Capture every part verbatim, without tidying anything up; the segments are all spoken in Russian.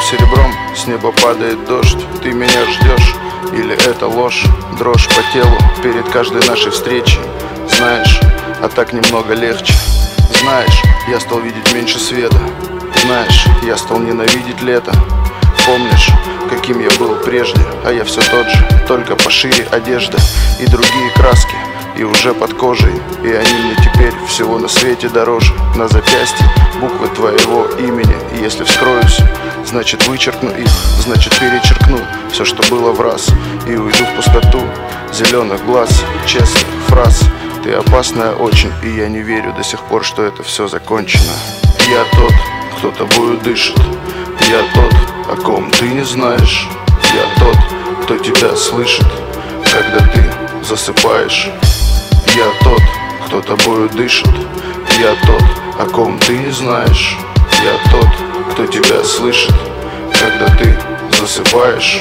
серебром, с неба падает дождь. Ты меня ждешь, или это ложь? Дрожь по телу перед каждой нашей встречей. Знаешь, а так немного легче. Знаешь, я стал видеть меньше света. Знаешь, я стал ненавидеть лето. Помнишь, каким я был прежде? А я все тот же, только пошире одежда и другие краски, и уже под кожей. И они мне теперь всего на свете дороже. На запястье буквы твоего имени. И если вскроюсь, значит вычеркну их, значит перечеркну все, что было в раз, и уйду в пустоту зеленых глаз, честных фраз. Ты опасная очень, и я не верю до сих пор, что это все закончено. Я тот, кто тобою дышит. Я тот, о ком ты не знаешь. Я тот, кто тебя слышит, когда ты засыпаешь. Я тот, кто тобою дышит. Я тот, о ком ты не знаешь. Я тот, кто тебя слышит, когда ты засыпаешь.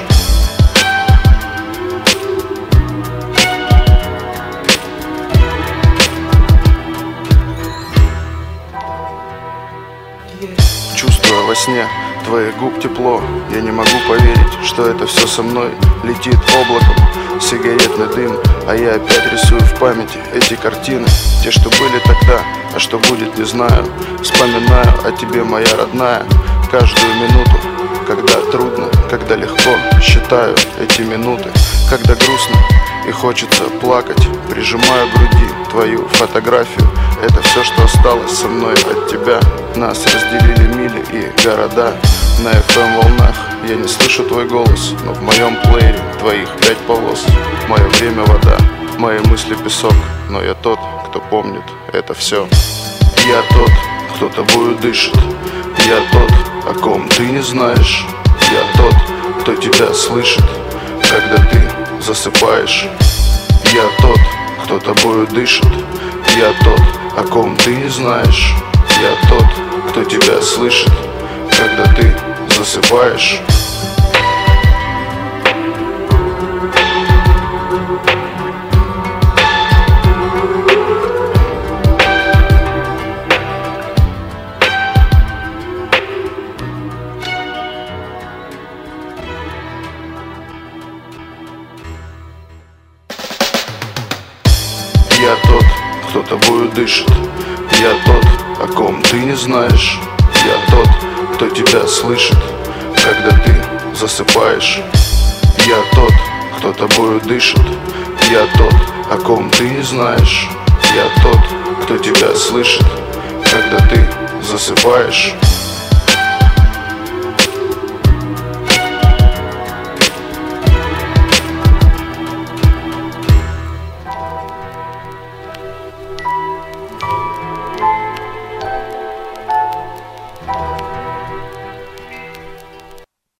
Чувствуя во сне твоих губ тепло, я не могу поверить, что это все со мной летит облаком сигаретный дым. А я опять рисую в памяти эти картины, те, что были тогда, а что будет, не знаю. Вспоминаю о тебе, моя родная, каждую минуту, когда трудно, когда легко. Считаю эти минуты, когда грустно и хочется плакать. Прижимаю к груди твою фотографию. Это все, что осталось со мной от тебя. Нас разделили мили и города. На эф эм волнах я не слышу твой голос, но в моем плеере твоих пять полос. Мое время вода, мои мысли песок, но я тот, кто помнит это все. Я тот, кто тобою дышит. Я тот, о ком ты не знаешь. Я тот, кто тебя слышит, когда ты засыпаешь. Я тот, кто тобою дышит. Я тот, о ком ты не знаешь. Я тот, кто тебя слышит, когда ты засыпаешь. Я тот, кто тобою дышит. Я тот, о ком ты не знаешь. Я тот, кто тебя слышит, когда ты засыпаешь. Я тот, кто тобою дышит. Я тот, о ком ты не знаешь. Я тот, кто тебя слышит, когда ты засыпаешь.